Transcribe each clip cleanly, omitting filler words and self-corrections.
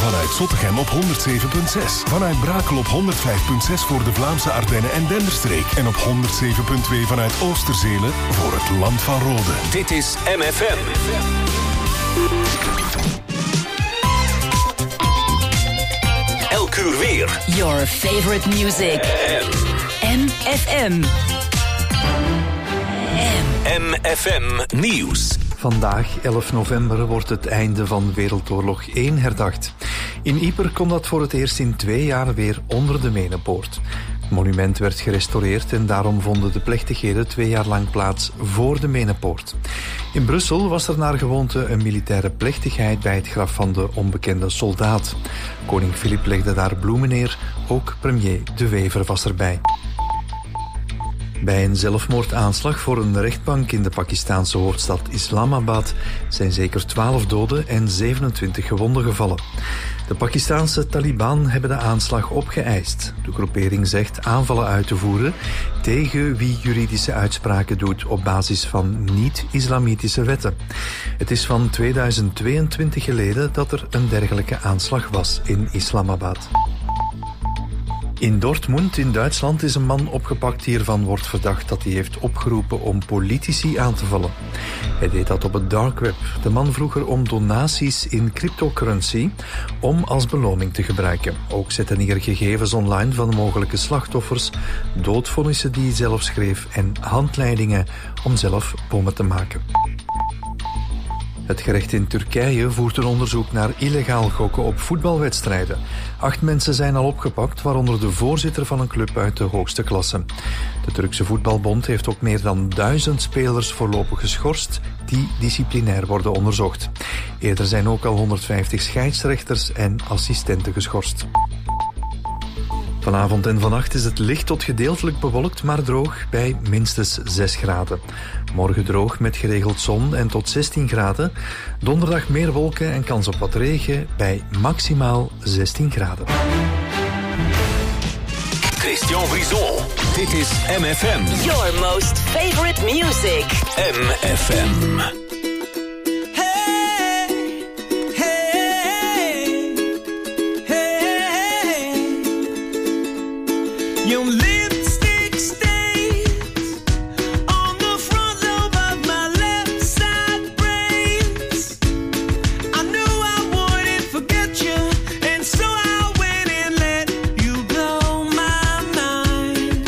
Vanuit Zottegem op 107.6. Vanuit Brakel op 105.6 voor de Vlaamse Ardennen en Denderstreek. En op 107.2 vanuit Oosterzele voor het Land van Rode. Dit is MFM. Elk uur weer. Your favorite music. MFM. MFM Nieuws. Vandaag, 11 november, wordt het einde van Wereldoorlog 1 herdacht. In Ieper komt dat voor het eerst in 2 jaar weer onder de Menepoort. Het monument werd gerestaureerd en daarom vonden de plechtigheden 2 jaar lang plaats voor de Menepoort. In Brussel was er naar gewoonte een militaire plechtigheid bij het graf van de onbekende soldaat. Koning Filip legde daar bloemen neer, ook premier De Wever was erbij. Bij een zelfmoordaanslag voor een rechtbank in de Pakistaanse hoofdstad Islamabad zijn zeker 12 doden en 27 gewonden gevallen. De Pakistaanse Taliban hebben de aanslag opgeëist. De groepering zegt aanvallen uit te voeren tegen wie juridische uitspraken doet op basis van niet-islamitische wetten. Het is van 2022 geleden dat er een dergelijke aanslag was in Islamabad. In Dortmund in Duitsland is een man opgepakt die ervan wordt verdacht dat hij heeft opgeroepen om politici aan te vallen. Hij deed dat op het dark web. De man vroeg er om donaties in cryptocurrency om als beloning te gebruiken. Ook zette hij er gegevens online van mogelijke slachtoffers, doodvonnissen die hij zelf schreef en handleidingen om zelf bommen te maken. Het gerecht in Turkije voert een onderzoek naar illegaal gokken op voetbalwedstrijden. 8 mensen zijn al opgepakt, waaronder de voorzitter van een club uit de hoogste klasse. De Turkse voetbalbond heeft ook meer dan 1000 spelers voorlopig geschorst die disciplinair worden onderzocht. Eerder zijn ook al 150 scheidsrechters en assistenten geschorst. Vanavond en vannacht is het licht tot gedeeltelijk bewolkt, maar droog bij minstens 6 graden. Morgen droog met geregeld zon en tot 16 graden. Donderdag meer wolken en kans op wat regen bij maximaal 16 graden. Christian Brison. Dit is MFM. Your most favorite music. MFM. Your lipstick stains on the front lobe of my left side brains. I knew I wouldn't forget you, and so I went and let you blow my mind.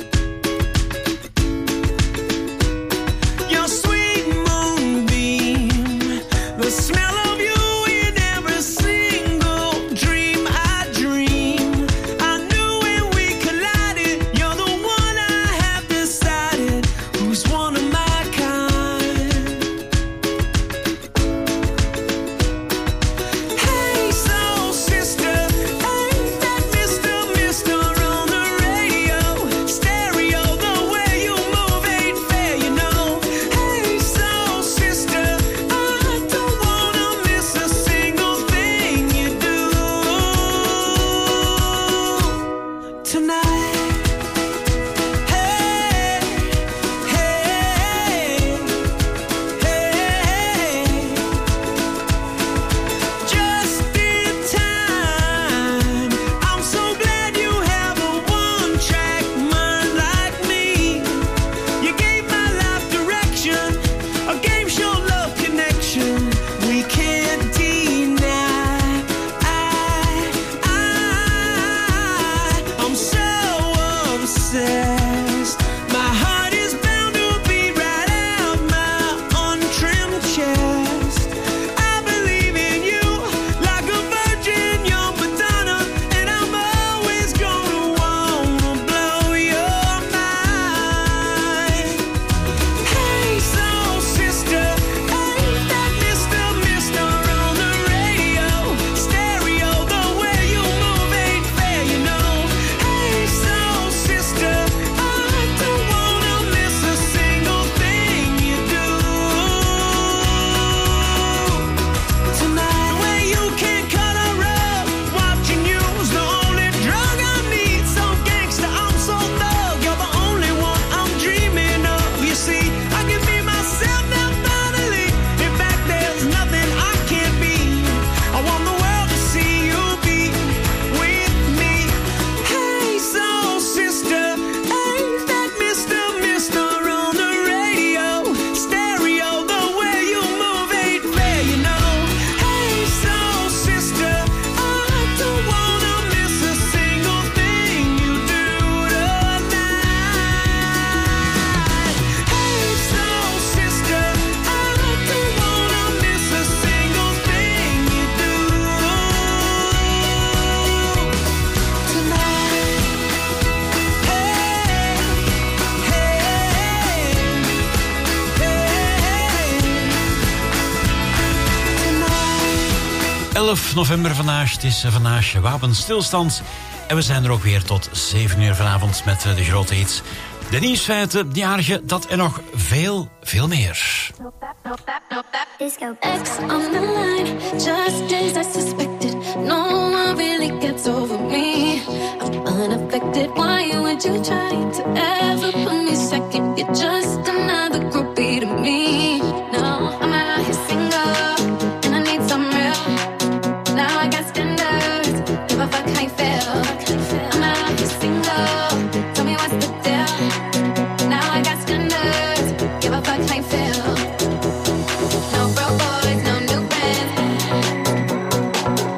Your sweet moonbeam, the smell of you in every single dream I dream. I knew when we collided 11 november vandaag. Het is vandaag wapenstilstand. En we zijn er ook weer tot 7 uur vanavond met de grote hits. De nieuwsfeiten, de jarige, dat en nog veel, veel meer. X on the line, just as I suspected. No one really gets over me. I'm unaffected. Why would you try to ever put me second? You're just another groupie to me. No, I'm out here single, and I need some real. Now I got standards, give a fuck how you feel. I'm out here single, tell me what's the deal. Now I got standards, give a fuck how you feel. No broke boys, no new friends.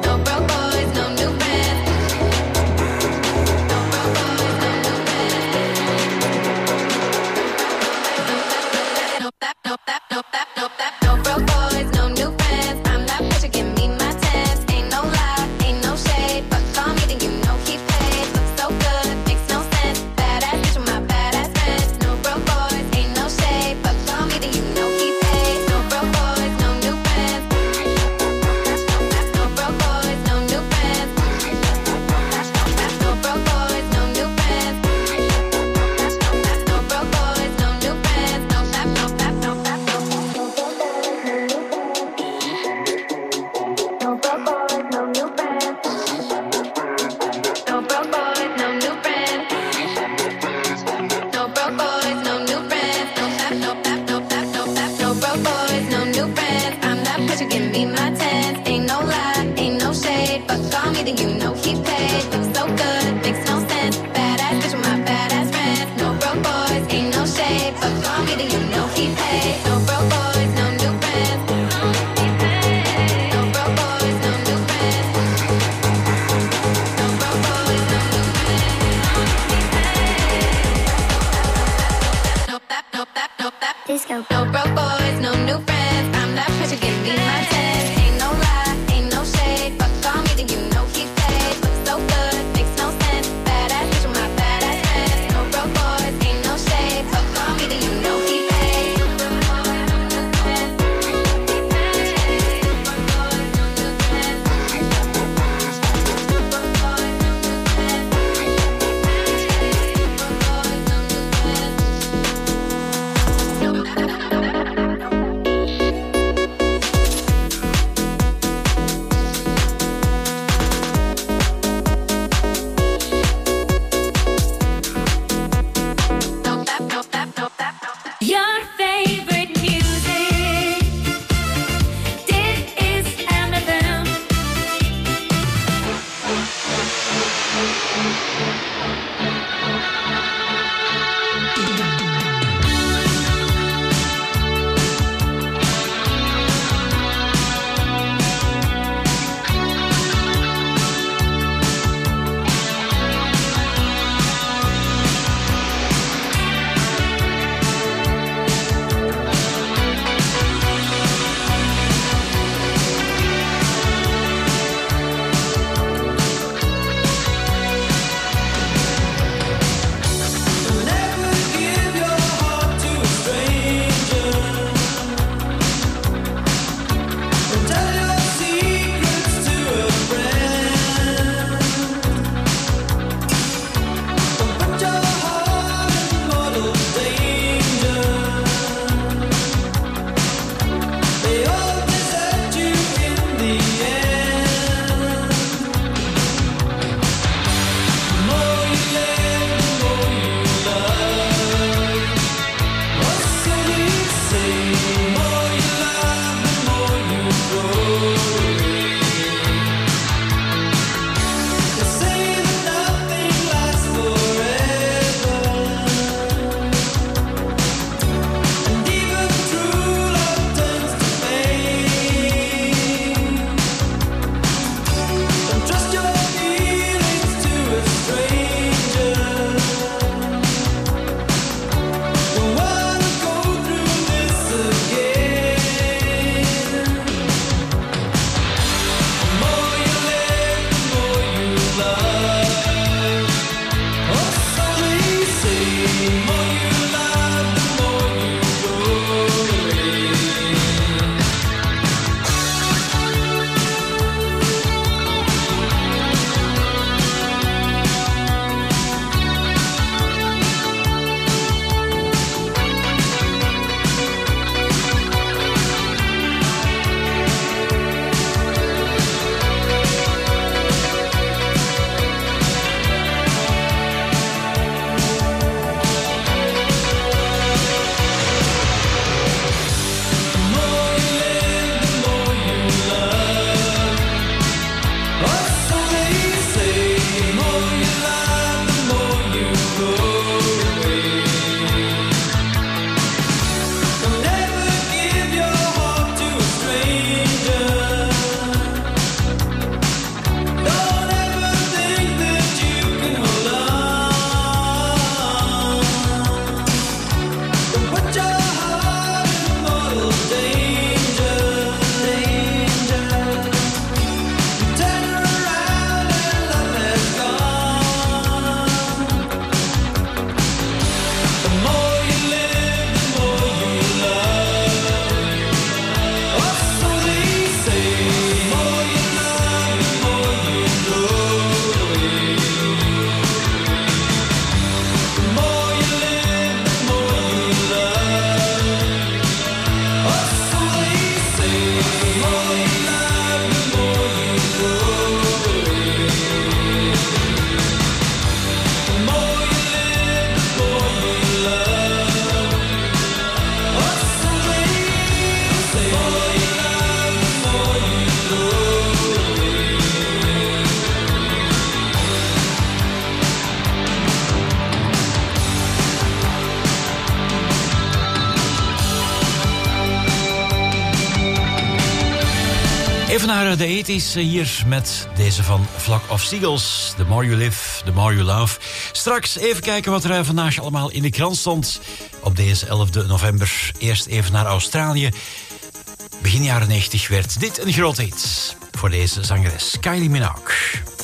naar de 80's hier met deze van Flock of Seagulls. The more you live, the more you love. Straks even kijken wat er vandaag allemaal in de krant stond. Op deze 11 november eerst even naar Australië. Begin jaren 90 werd dit een groot hit voor deze zangeres Kylie Minogue.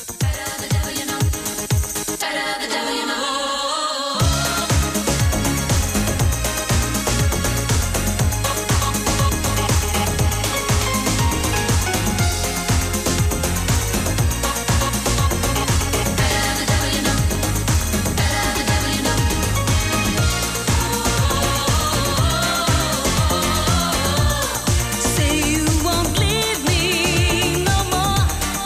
Say you won't leave me no more.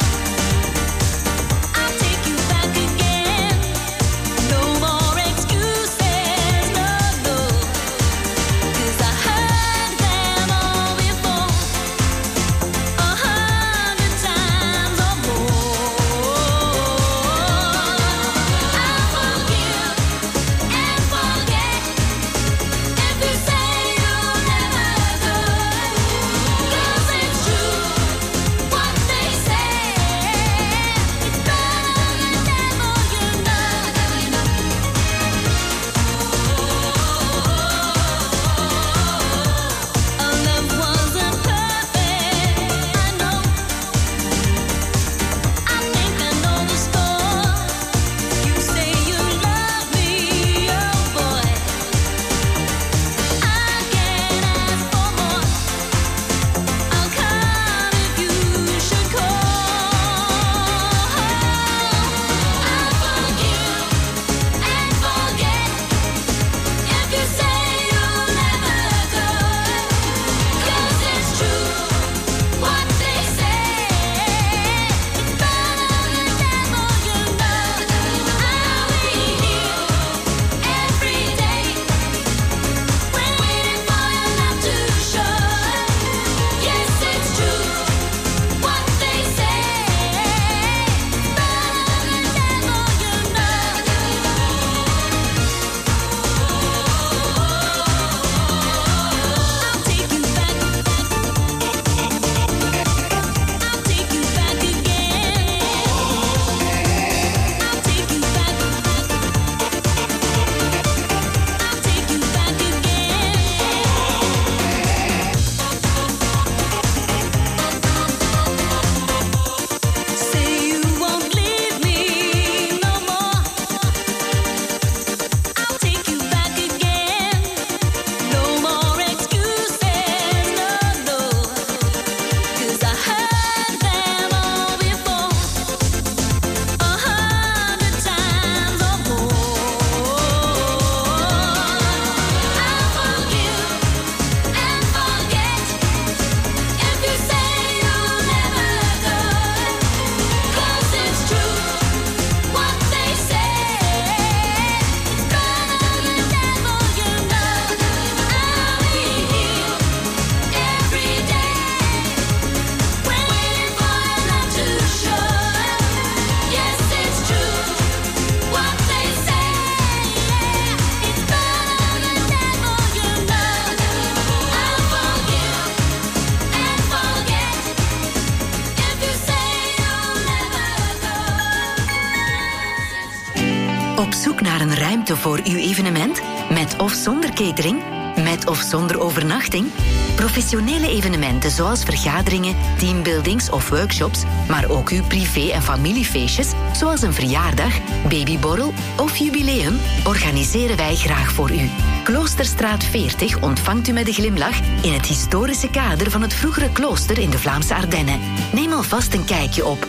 Op zoek naar een ruimte voor uw evenement? Met of zonder catering? Met of zonder overnachting? Professionele evenementen zoals vergaderingen, teambuildings of workshops, maar ook uw privé- en familiefeestjes, zoals een verjaardag, babyborrel of jubileum, organiseren wij graag voor u. Kloosterstraat 40 ontvangt u met een glimlach in het historische kader van het vroegere klooster in de Vlaamse Ardennen. Neem alvast een kijkje op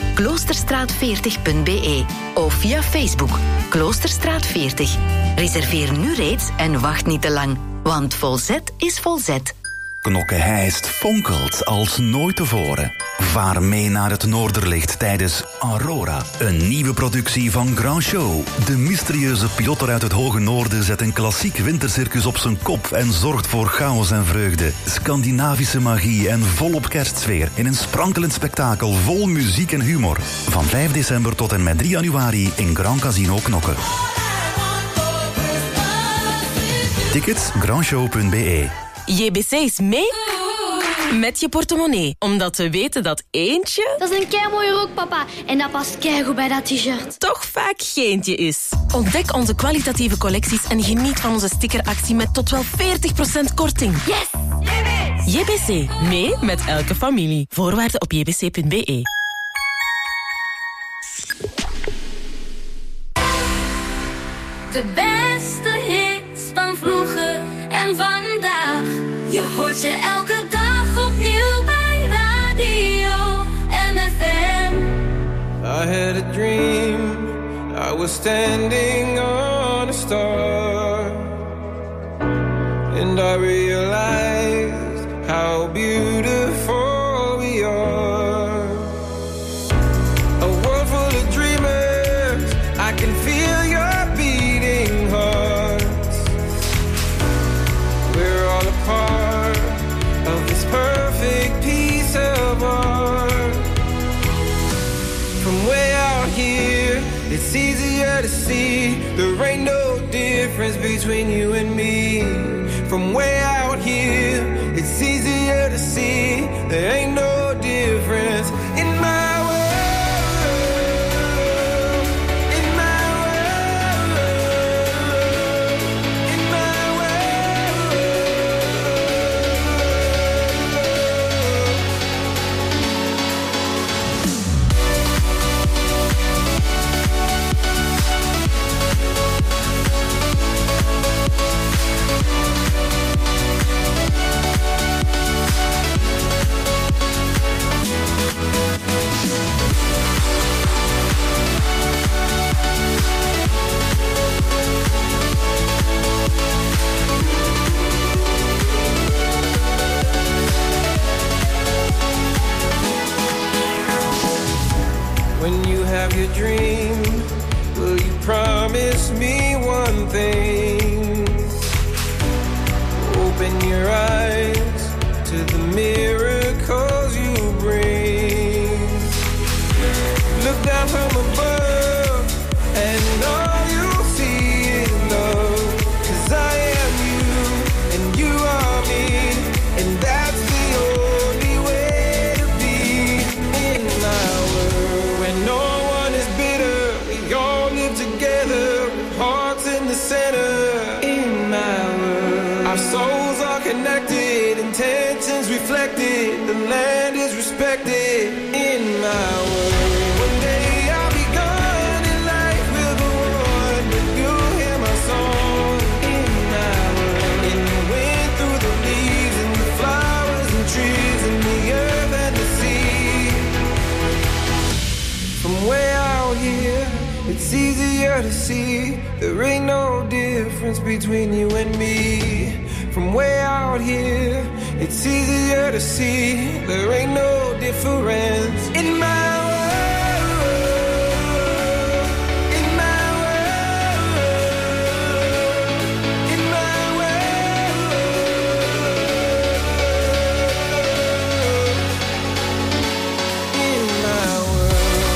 kloosterstraat40.be of via Facebook Kloosterstraat 40. Reserveer nu reeds en wacht niet te lang, want Volzet is Volzet. Knokke-Heist fonkelt als nooit tevoren. Vaar mee naar het Noorderlicht tijdens Aurora. Een nieuwe productie van Grand Show. De mysterieuze pilotter uit het Hoge Noorden zet een klassiek wintercircus op zijn kop en zorgt voor chaos en vreugde. Scandinavische magie en volop kerstsfeer in een sprankelend spektakel vol muziek en humor. Van 5 december tot en met 3 januari in Grand Casino Knokke. Tickets grandshow.be. JBC is mee Met je portemonnee. Omdat we weten dat eentje... Dat is een keimooie rok, papa. En dat past keigoed bij dat t-shirt. toch vaak geentje is. Ontdek onze kwalitatieve collecties en geniet van onze stickeractie met tot wel 40% korting. Yes! JBC. Mee met elke familie. Voorwaarden op jbc.be. De beste hits van vroeger en vandaag. Je hoort ze elke dag opnieuw bij Radio MFM. I had a dream, I was standing on a star, and I realized how beautiful we are. A world full of dreamers, I can feel your beating hearts. We're all a part of this perfect piece of art. From way out here, it's easier to see there ain't no difference between you and me. From way out here, it's easier to see there ain't no difference in my world, in my world, in my world. When you have your dream, will you promise me one thing? Open your eyes to the miracles you bring. Look down from above and all you'll see is love. 'Cause I am you and you are me, and that's the only way to be in my world. When no one is bitter, we all live together, hearts in the center. In my world, our souls are connected, intentions reflected, the land is respected. In my world, one day I'll be gone and life will go on, but you'll hear my song. In my world, in the wind, through the leaves, and the flowers and trees, and the earth and the sea. From way out here, it's easier to see there ain't no difference between you and me. From way out here, it's easier to see there ain't no difference in my world, in my world, in my world, in my world.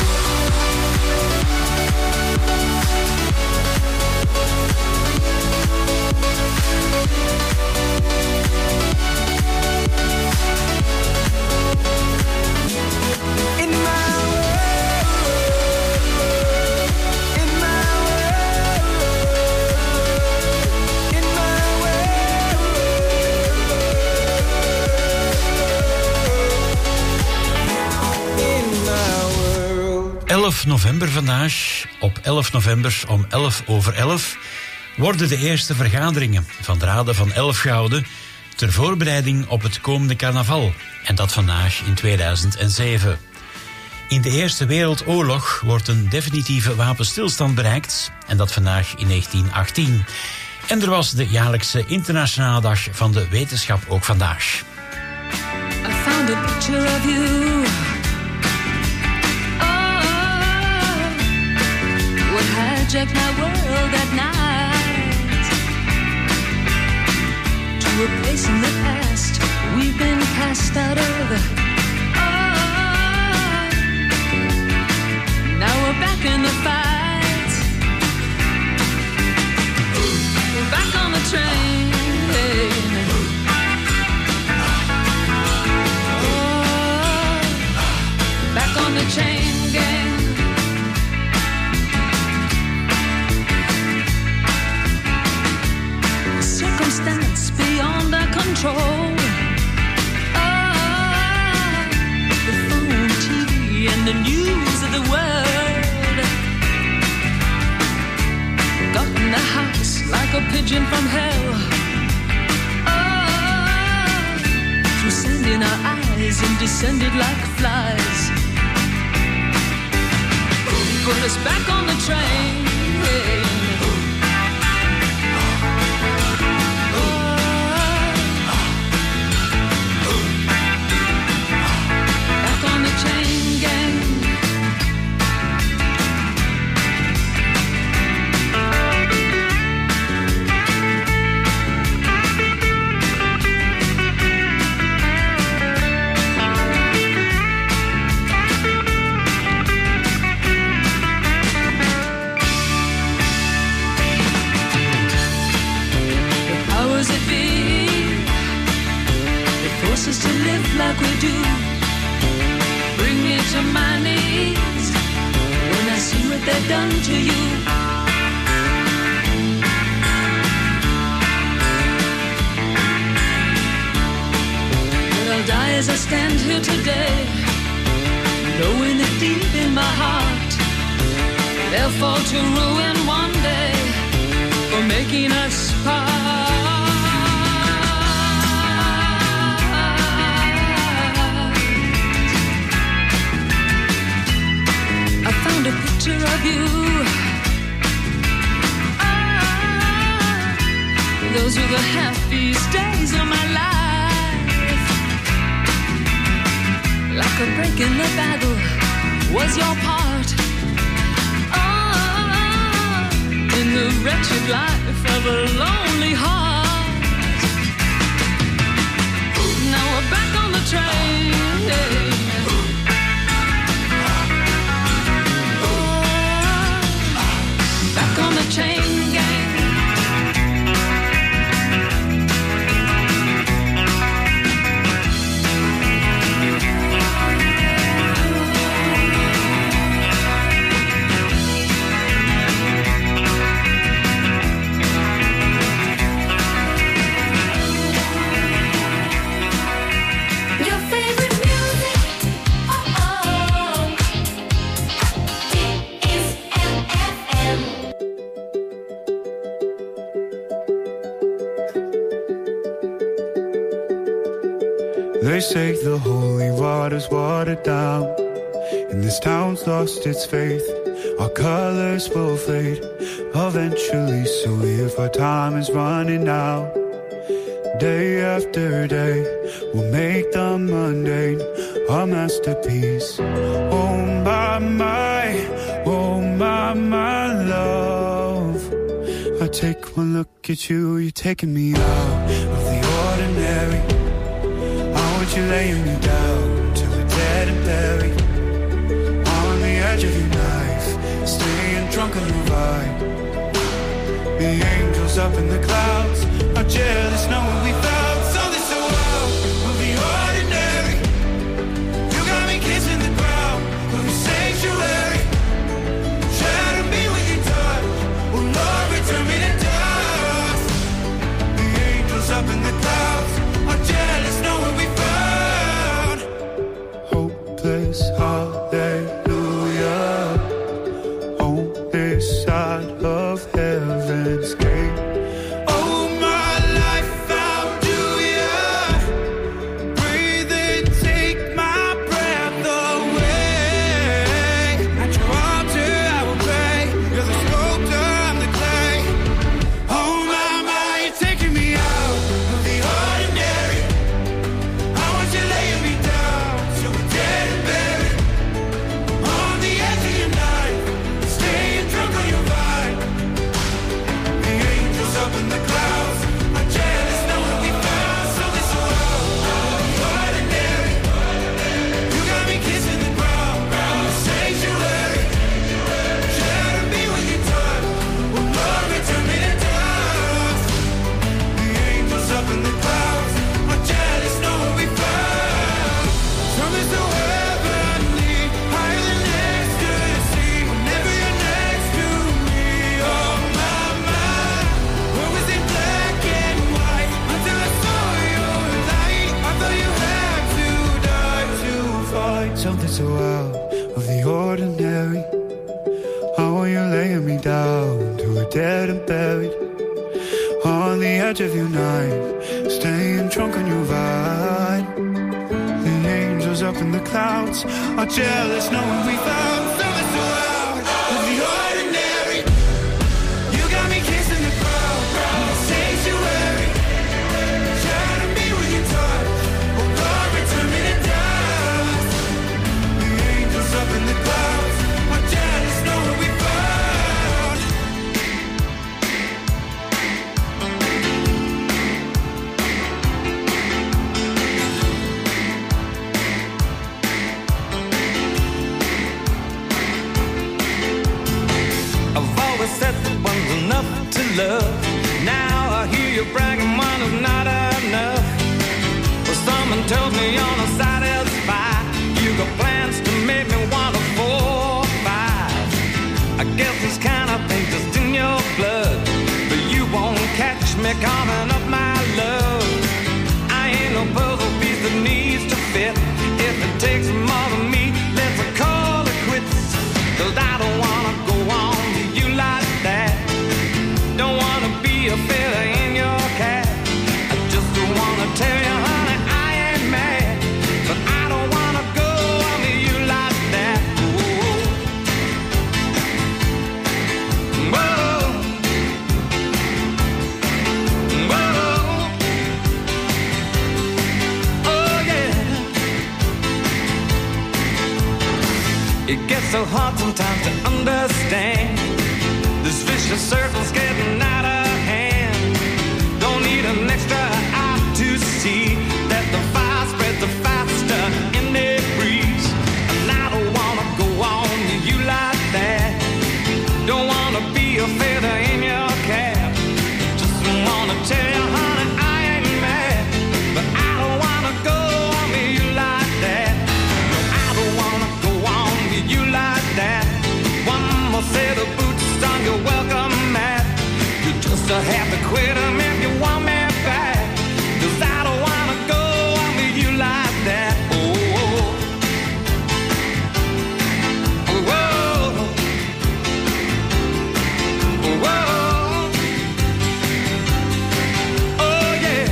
In my world, in my world, in my world, in my world. 11 november vandaag. Op 11 november om 11:11 worden de eerste vergaderingen van de Raden van Elfgouden ter voorbereiding op het komende carnaval. En dat vandaag in 2007. In de Eerste Wereldoorlog wordt een definitieve wapenstilstand bereikt. En dat vandaag in 1918. En er was de jaarlijkse internationale dag van de wetenschap ook vandaag. I found a picture of you. Oh, what hijacked my world at night. To a place in the past we've been cast out of. Oh, now we're back in the fight. We're back on the train. emerging from hell. Oh, through sand in our eyes and descended like flies. Put us back on the train. Back on the chain gang. Us to live like we do. Bring me to my knees when I see what they've done to you. But I'll die as I stand here today, knowing that deep in my heart they'll fall to ruin one day for making us part. A picture of you. Ah, those were the happiest days of my life. Like a break in the battle was your part. Ah, in the wretched life of a lonely heart. Now we're back on the train. On the chain gang. Your favorite music, oh oh, it is MFM. They say the holy water's watered down, and this town's lost its faith. Our colors will fade eventually, so if our time is running out, day after day, we'll make the mundane our masterpiece. Oh my love, I take one look at you, you're taking me out of the ordinary. You laying me down till we're dead and buried on the edge of your knife, staying drunk on your vibe. The angels up in the clouds are jealous knowing we found something so out of the ordinary. You got me kissing the ground of your sanctuary. Shadow me with your touch, oh Lord, return me to dust. The angels up in the clouds are jealous knowing we found hopeless, hallelujah, on this side of heaven's gate. Oh, my life, how do ya breathe and take my breath away? At your altar I will pray, you're the sculptor, I'm the clay. Oh my, you're taking me out of the ordinary. I want you laying me down till we're dead and buried on the edge of your knife, staying drunk on your vibe. The angels up in the clouds are jealous knowing we found something so out of the ordinary. You got me kissing the ground in the sanctuary. Shadow me with your touch, oh Lord, return me to dust. The angels up in the clouds are jealous knowing we found something so heavenly, higher than ecstasy. Whenever you're next to me, oh my, what was in black and white until I saw your light. I thought you had to die to find something so out of the ordinary. How are you laying me down till we're dead and buried edge of your knife, staying drunk on your vibe. The angels up in the clouds are jealous knowing we found something so out of the ordinary. You got me kissing the crowd, sanctuary. Trying to be with you touch, oh God, return me to dust. The angels up in the clouds are jealous knowing we found. Said that one's enough to love. Now I hear you bragging one is not enough. Well, someone told me you're not satisfied. You got plans to make me want a 4 or 5. I guess this kind of thing just in your blood, but you won't catch me coming up my love. I ain't no puzzle piece that needs to fit. If it takes more than me, let's call it quits. 'Cause I don't wanna go on like that. Don't wanna be a feather in your cap. I just wanna tell you, honey, I ain't mad, but I don't wanna go on to you like that. Whoa. Whoa. Whoa. Oh yeah. It gets so hard sometimes to understand. This vicious circle's getting out of hand. Don't need an extra eye to see that the fire spreads the faster in the breeze. And I don't wanna go on to you like that. Don't wanna be a feather in your cap. Just wanna tell you, honey, I ain't mad, but I don't wanna go on to you like that. No, I don't wanna go on to you like that. One more set of boots on your welcome mat. You just have to quit them if you want me back. 'Cause I don't wanna go on with you like that. Oh, oh, oh, oh, oh, yeah.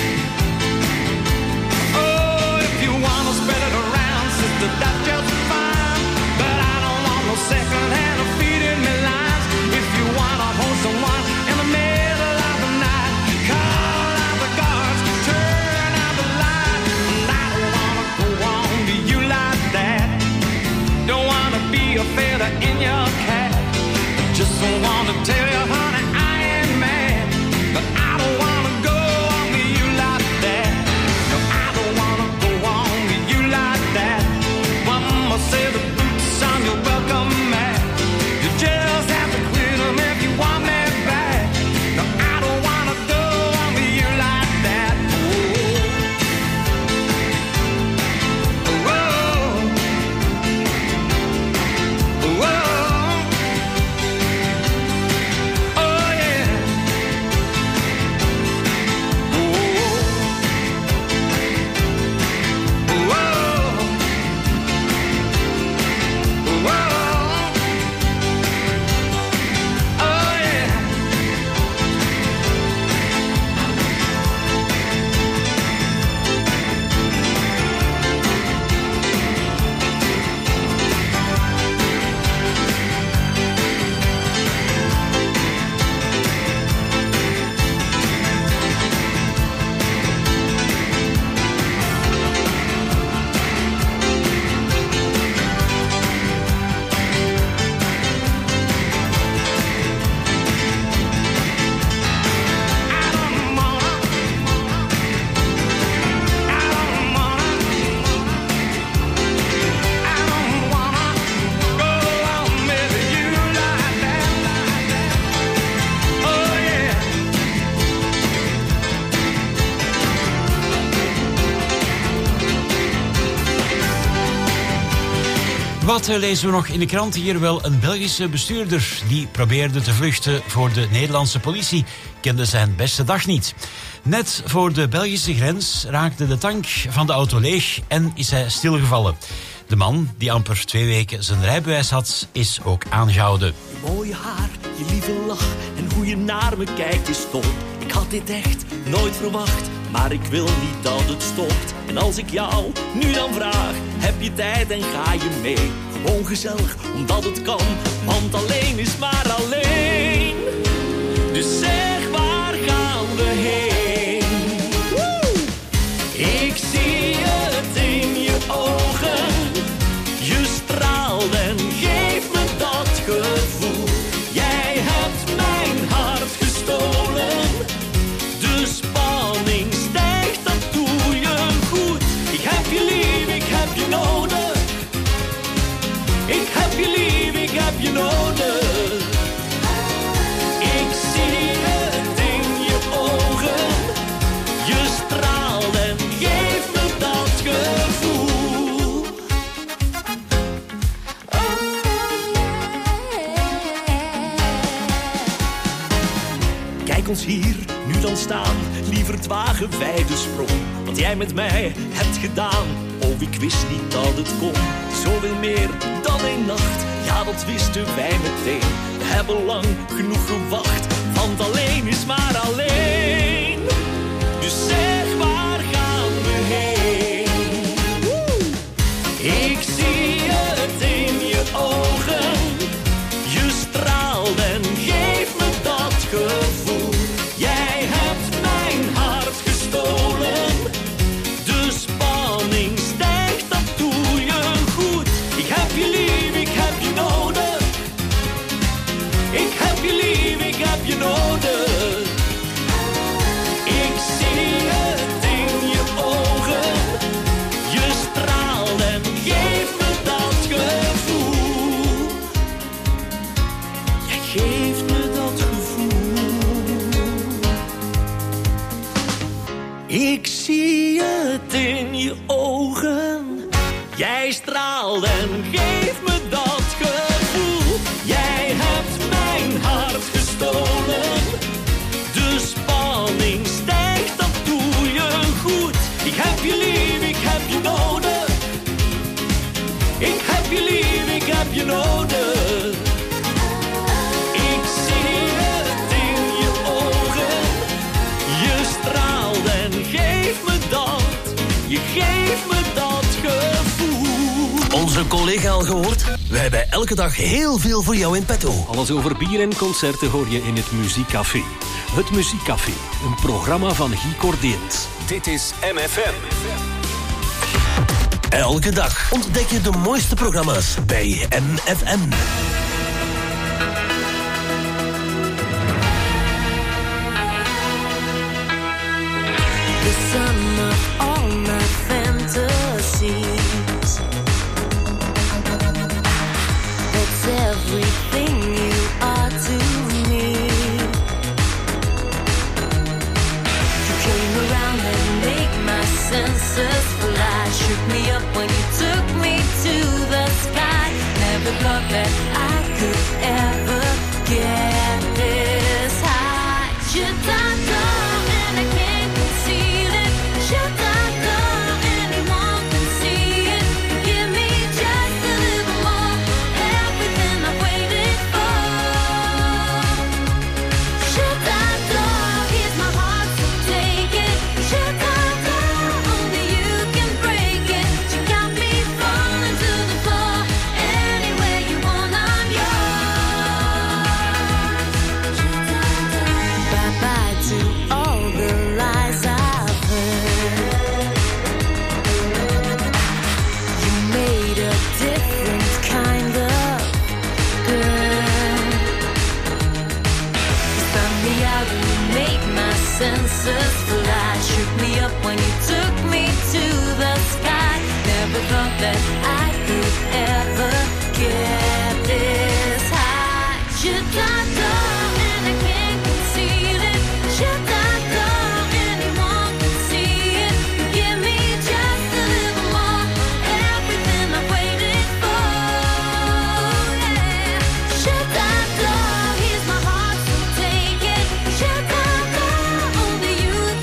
Oh, if you wanna spread it around, sister, that's just fine. But I don't want no second hand of feeding me lines. If you wanna hold someone in the middle of the night, call out the guards, turn out the light. And I don't wanna go on to you like that. Don't wanna be a feather in your cap. Just wanna tell you, honey, I ain't mad, but I don't wanna go on to you like that. No, I don't wanna go on to you like that. One more set of boots on your welcome mat. You just have to quit them if you want me back. No, I don't wanna go on to you like that. Oh, oh, oh, oh, yeah. Wat lezen we nog in de krant hier? Wel, een Belgische bestuurder die probeerde te vluchten voor de Nederlandse politie kende zijn beste dag niet. Net voor de Belgische grens raakte de tank van de auto leeg en is hij stilgevallen. De man, die amper 2 weken zijn rijbewijs had, is ook aangehouden. Je mooie haar, je lieve lach en hoe je naar me kijkt is top. Ik had dit echt nooit verwacht, maar ik wil niet dat het stopt. En als ik jou nu dan vraag, heb je tijd en ga je mee? Gewoon gezellig, omdat het kan, want alleen is maar alleen. Dus zeg, waar gaan we heen? Ik zie het in je ogen. Je straalt en geeft me dat gevoel. Jij hebt mijn hart gestolen. De spanning stijgt, dat doe je goed. Ik heb je lief, ik heb je nodig. Ik heb je lief, ik heb je nodig. Ik zie het in je ogen. Je straalt en geeft me dat gevoel. Kijk ons hier nu dan staan, lieverd wagen wij de sprong. Wat jij met mij hebt gedaan, oh ik wist niet dat het kon. Zoveel meer dan één nacht, ja dat wisten wij meteen. We hebben lang genoeg gewacht, want alleen is maar alleen. Dus zeg, waar gaan we heen? Ik zie het in je ogen. Je straalt en geeft me dat gevoel. Jij hebt mijn hart gestolen. De spanning stijgt, dat doe je goed. Ik heb je lief, ik heb je nodig. Ik heb je lief, ik heb je nodig. Ik zie het in je ogen. Je straalt en geeft me dat gevoel. Jij geeft me dat gevoel. Ik zie het in je ogen. Jij straalt en geeft me dat gevoel. Jij hebt mijn hart gestolen. De spanning stijgt, dat doe je goed. Ik heb je lief, ik heb je nodig. Ik heb je lief, ik heb je nodig. Ik zie het in je ogen. Je straalt en geeft me dat. Je geeft me dat gevoel. Onze collega al gehoord? We hebben elke dag heel veel voor jou in petto. Alles over bier en concerten hoor je in het Muziekcafé. Het Muziekcafé, een programma van Guy Cordeens. Dit is MFM. Elke dag ontdek je de mooiste programma's bij MFM. The sum of all my fantasies. That's everything you are to me. You came around and made my senses fly. Shook me up when you took me to the sky. Never thought that I could ever get this high. Should I go and I can't conceal it? Should I go? Anyone can see it. Give me just a little more, everything I've waited for. Should I go? Here's my heart, so take it. Should I go? Only you can break it. You got me falling to the floor. Anywhere you want, I'm yours. Bye bye to all the lies I've heard. You made a different kind of girl. You found me out and you made my senses fly. Shook me up when you took me to the sky. Never thought that I could ever get this high. Should I go and I can't conceal it? Should I go? Anyone can see it. Give me just a little more, everything I've waited for. Yeah. Should I go? Here's my heart, so take it. Should I go? Only you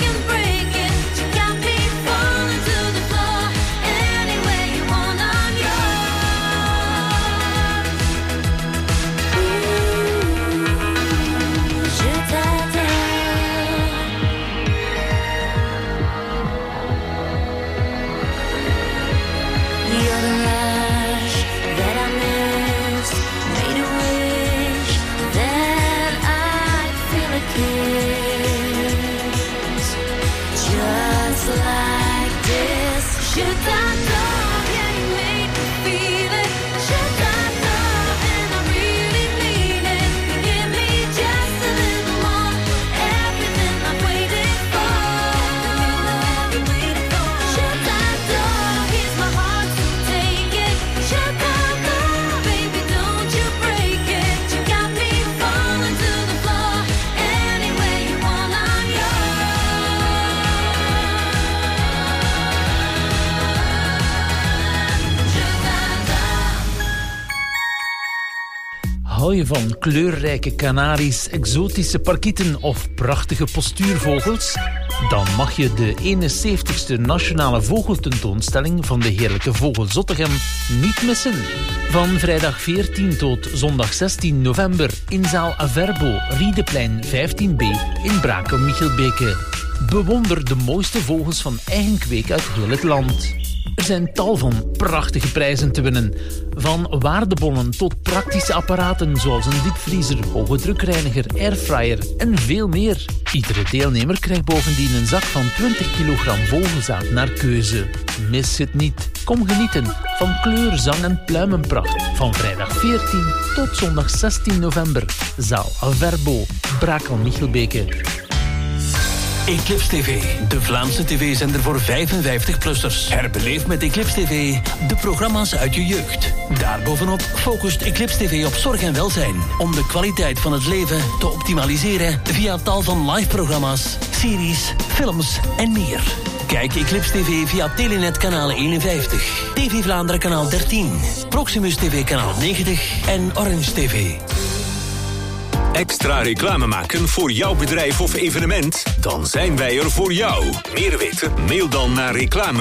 Hou je van kleurrijke kanaries, exotische parkieten of prachtige postuurvogels? Dan mag je de 71ste Nationale Vogeltentoonstelling van de Heerlijke Vogel Zottegem niet missen. Van vrijdag 14 tot zondag 16 november in zaal Averbo, Riedeplein 15b in Brakel-Michelbeke. Bewonder de mooiste vogels van eigen kweek uit heel het land. Er zijn tal van prachtige prijzen te winnen. Van waardebonnen tot praktische apparaten zoals een diepvriezer, hoge drukreiniger, airfryer en veel meer. Iedere deelnemer krijgt bovendien een zak van 20 kilogram vogelzaad naar keuze. Mis het niet. Kom genieten van kleur, zang en pluimenpracht. Van vrijdag 14 tot zondag 16 november. Zaal Averbo, Brakel-Michelbeke. Eclipse TV, de Vlaamse tv-zender voor 55-plussers. Herbeleef met Eclipse TV de programma's uit je jeugd. Daarbovenop focust Eclipse TV op zorg en welzijn. Om de kwaliteit van het leven te optimaliseren via tal van live-programma's, series, films en meer. Kijk Eclipse TV via Telenet kanaal 51, TV Vlaanderen kanaal 13, Proximus TV kanaal 90 en Orange TV. Extra reclame maken voor jouw bedrijf of evenement? Dan zijn wij er voor jou. Meer weten? Mail dan naar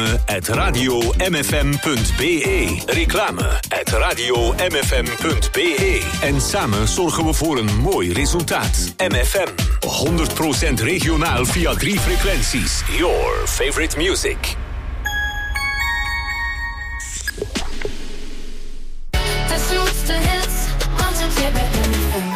reclame@radiomfm.be. Reclame@radiomfm.be. En samen zorgen we voor een mooi resultaat. MFM. 100% regionaal via 3 frequenties. Your favorite music. De zoetste hits, altijd weer bij MFM.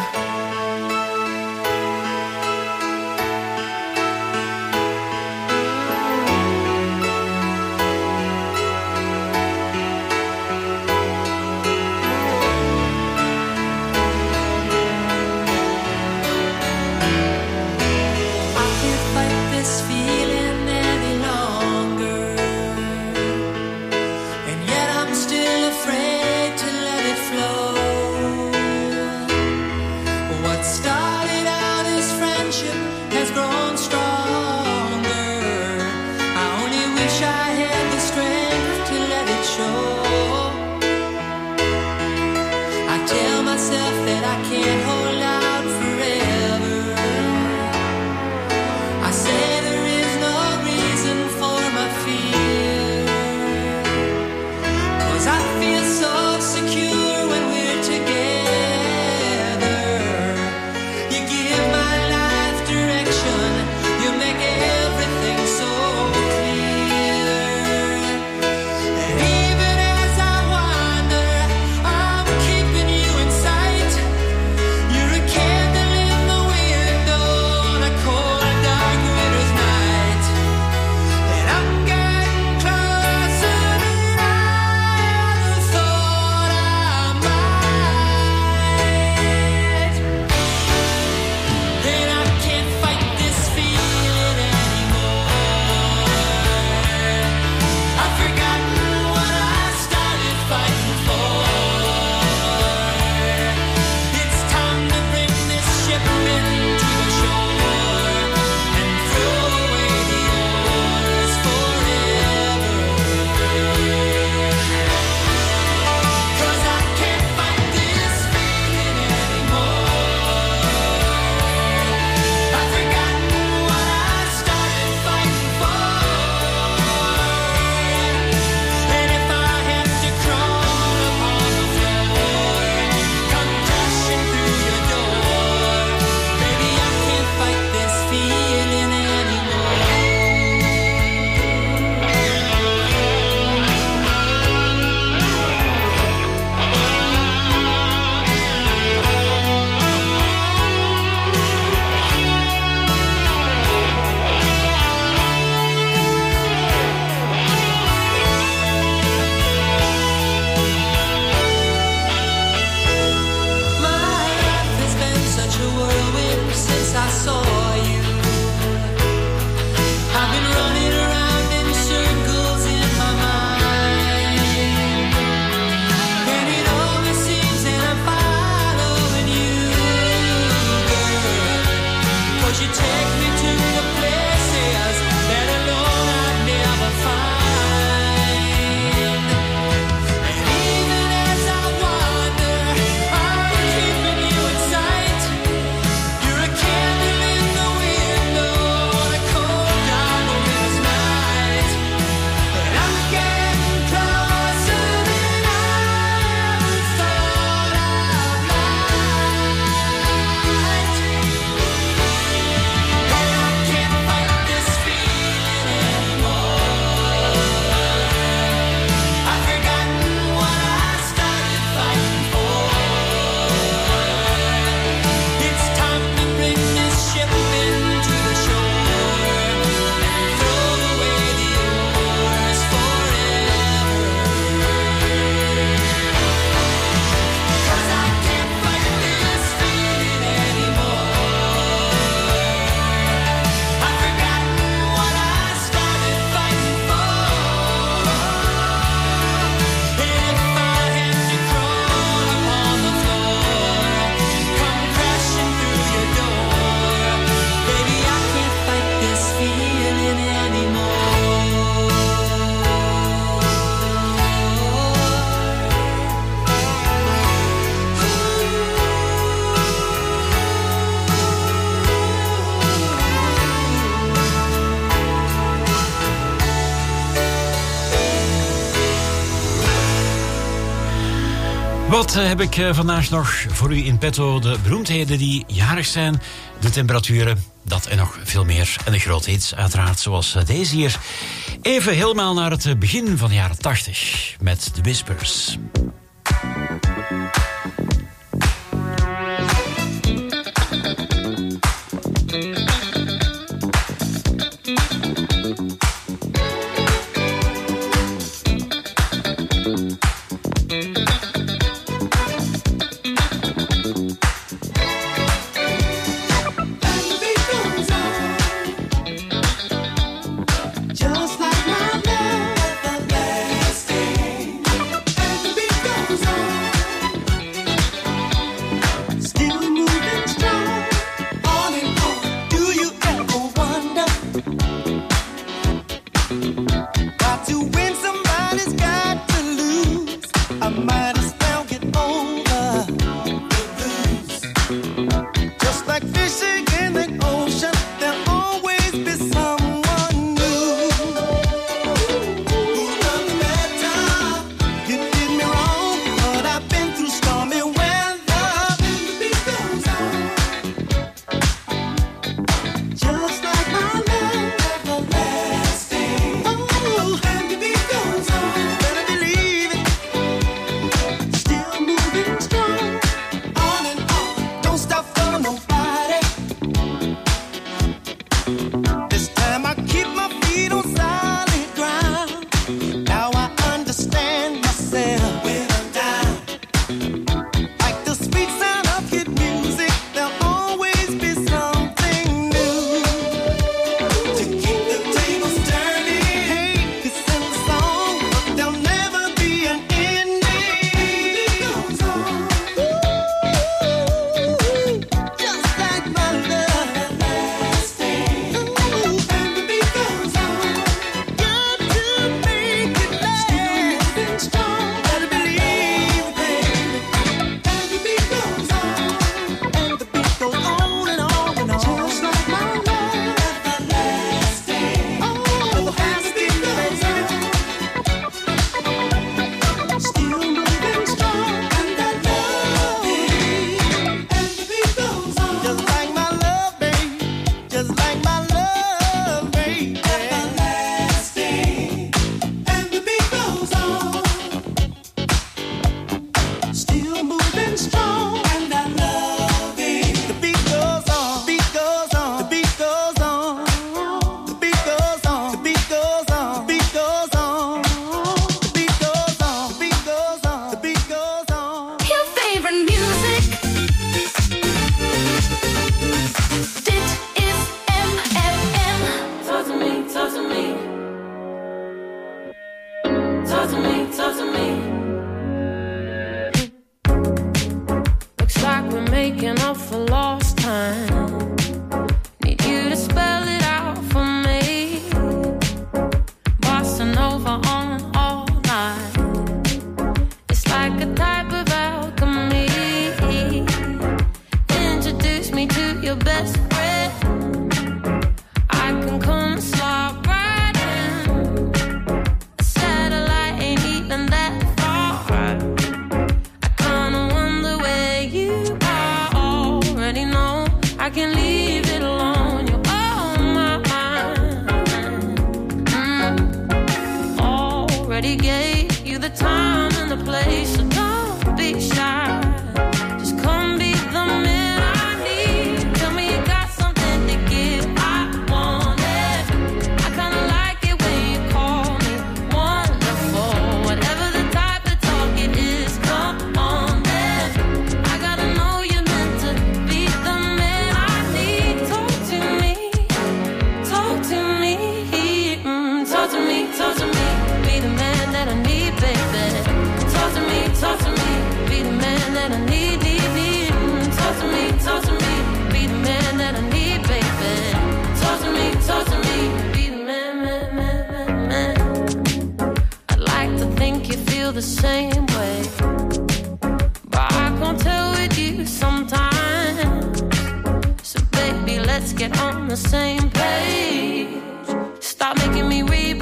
Wat heb ik vandaag nog voor u in petto? De beroemdheden die jarig zijn, de temperaturen, dat en nog veel meer. En de grote hits uiteraard, zoals deze hier. Even helemaal naar het begin van de jaren 80 met The Whispers.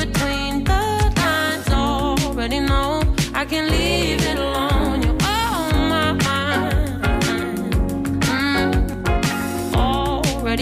I can leave it alone. You owe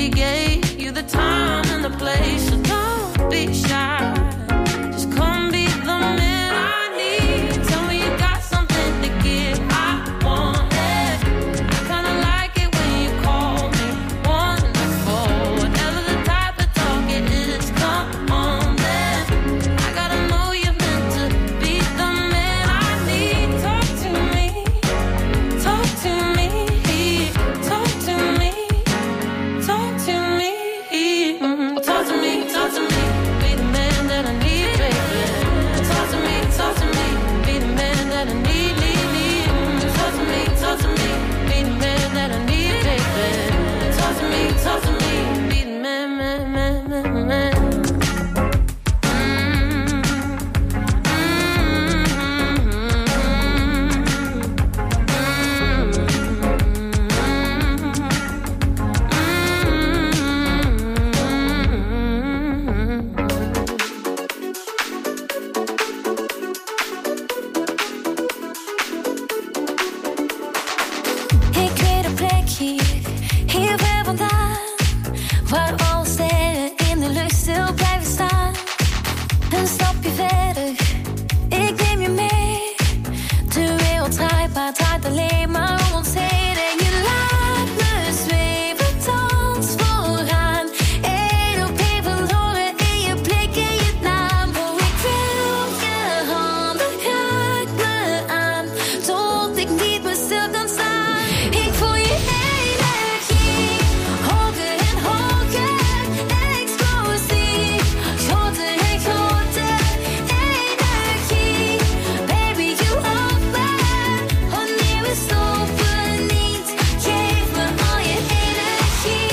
already gave you the time and the place, so don't be shy. Just come be the man I need. Tell me you got something to give. I want it. I kinda like it when you call me wonderful. Whatever the type of talk it is, come on then. I gotta know you're meant to be the man I need. Talk to me, talk to me, talk to me, talk to me, talk to me, talk to me. Be the man that I need, baby. Talk to me, be the man that I need, need. Talk to me, be the man that I need, baby. Talk to me, be the man, man. Ik weet een plek hier ver vandaan, waar alle sterren in de lucht stil blijven staan. Een stapje verder, ik neem je mee. De wereld draait, maar het draait alleen maar om ons heen. En je laat me zweven, dans vooraan. Eén op één verloren in je blik en je naam. Oh, ik wil je handen, raak me aan, tot ik niet meer stil kan staan. Ik voel je energie, hoger en hoger, explosief, groter en groter, energie. Baby, you open, wanneer we stoppen niet. Geef me al je energie,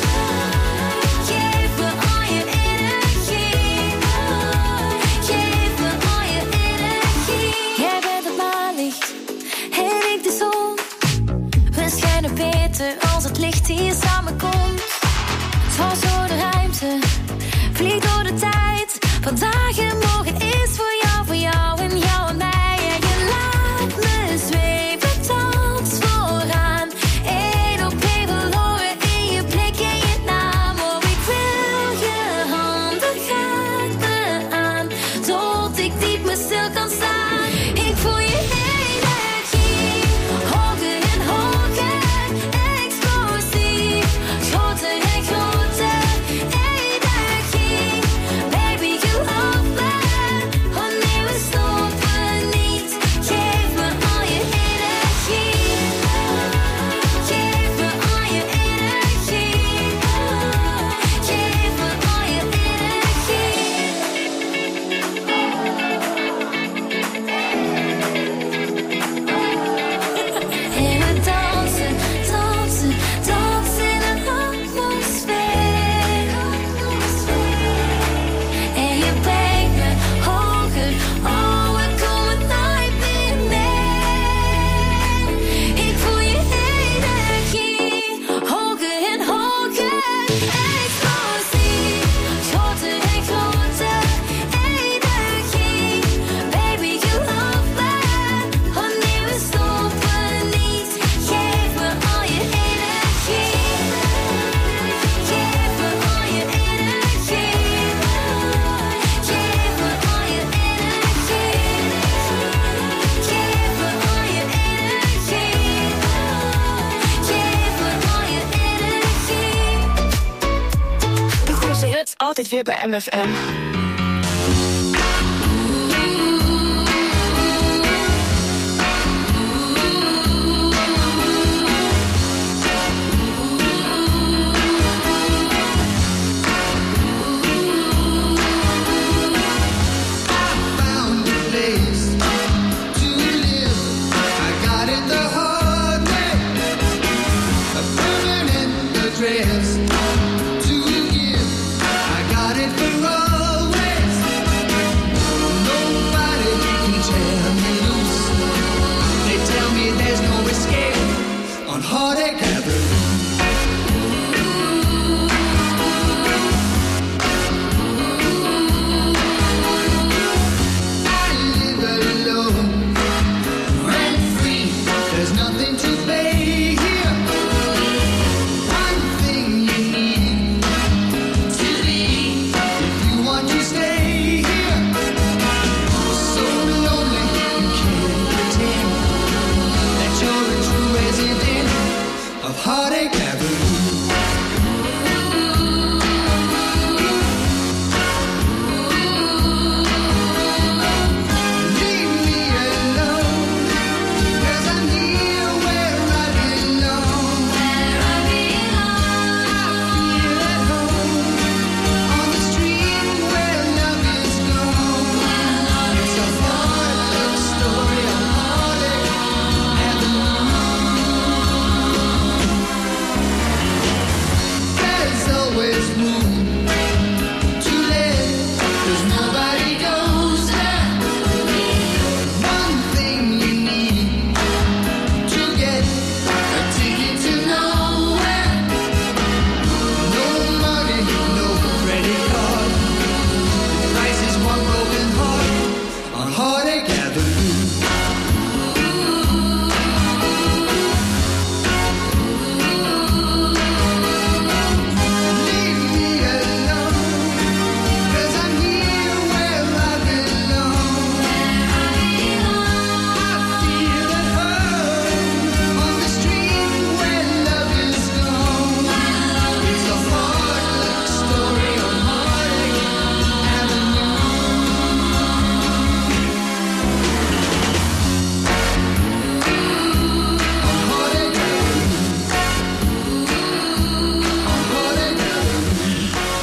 geef me al je energie, geef me al je energie. Jij bent het maanlicht en ik de zon. We schijnen beter als het licht hier samenkomt. Dwars door de ruimte, vlieg door de tijd. Vandaag en morgen is voor jou en jou en mij. En je laat me zweven, dans vooraan. Eén op één verloren in je blik en je naam. Oh, ik wil je handen, raak me aan, tot ik niet meer stil kan staan. Ik voel je energie, hoger en hoger, explosief, groter en groter, energie. Baby, you open, wanneer we stoppen niet. Geef me al je energie, geef me al je energie, geef me al je energie. En we dansen, dansen, dansen in een atmosfeer. En je brengt me hoger, oh, we komen nooit meer neer. Ik voel je energie, hoger en hoger, explosief, groter en groter, energie. Baby, you open, wanneer we stoppen niet. Geef me al je energie, geef me al je energie, geef me al je energie, geef me al je energie, geef me al je energie. De grootste hits altijd weer bij MFM. Found a place to live. I got it the hard way. A permanent address to give. I got it for always.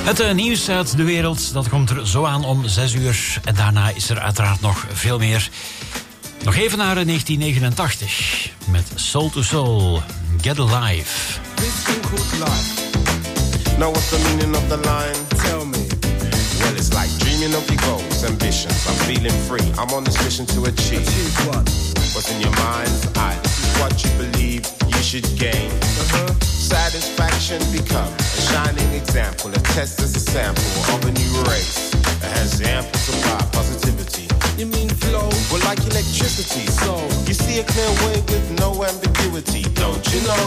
Het nieuws uit de wereld, dat komt er zo aan om 6 uur. En daarna is er uiteraard nog veel meer. Nog even naar 1989 met Soul to Soul, Get Alive. This thing called life. Know what's the meaning of the line? Tell me. Well, it's like dreaming of your goals, ambitions. I'm feeling free. I'm on this mission to achieve. Achieve what? What's in your mind's eye? This is what you believe you should gain. Satisfaction become a shining example. A test as a sample of a new race that has ample supply positivity. You mean flow? Well, like electricity. So you see a clear way with no ambiguity, don't you know?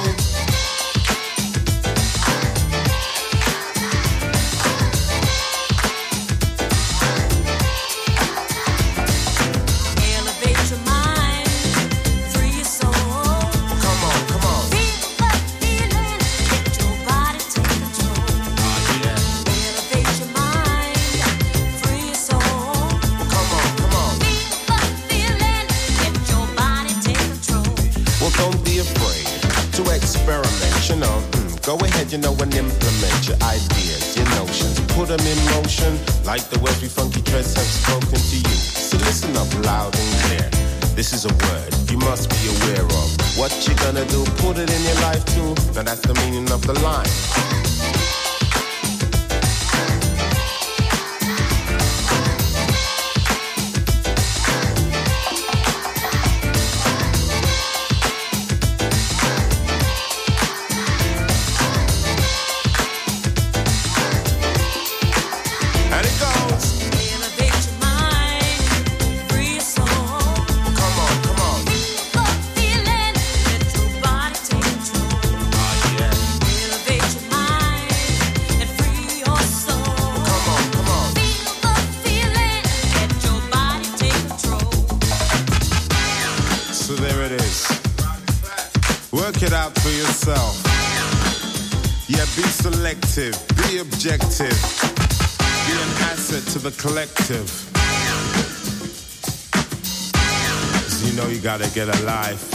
Go ahead, you know, and implement your ideas, your notions. Put them in motion, like the words we funky dreads have spoken to you. So listen up loud and clear. This is a word you must be aware of. What you gonna do, put it in your life too. Now that's the meaning of the line. Be objective, be an asset to the collective. So you know you gotta get a life.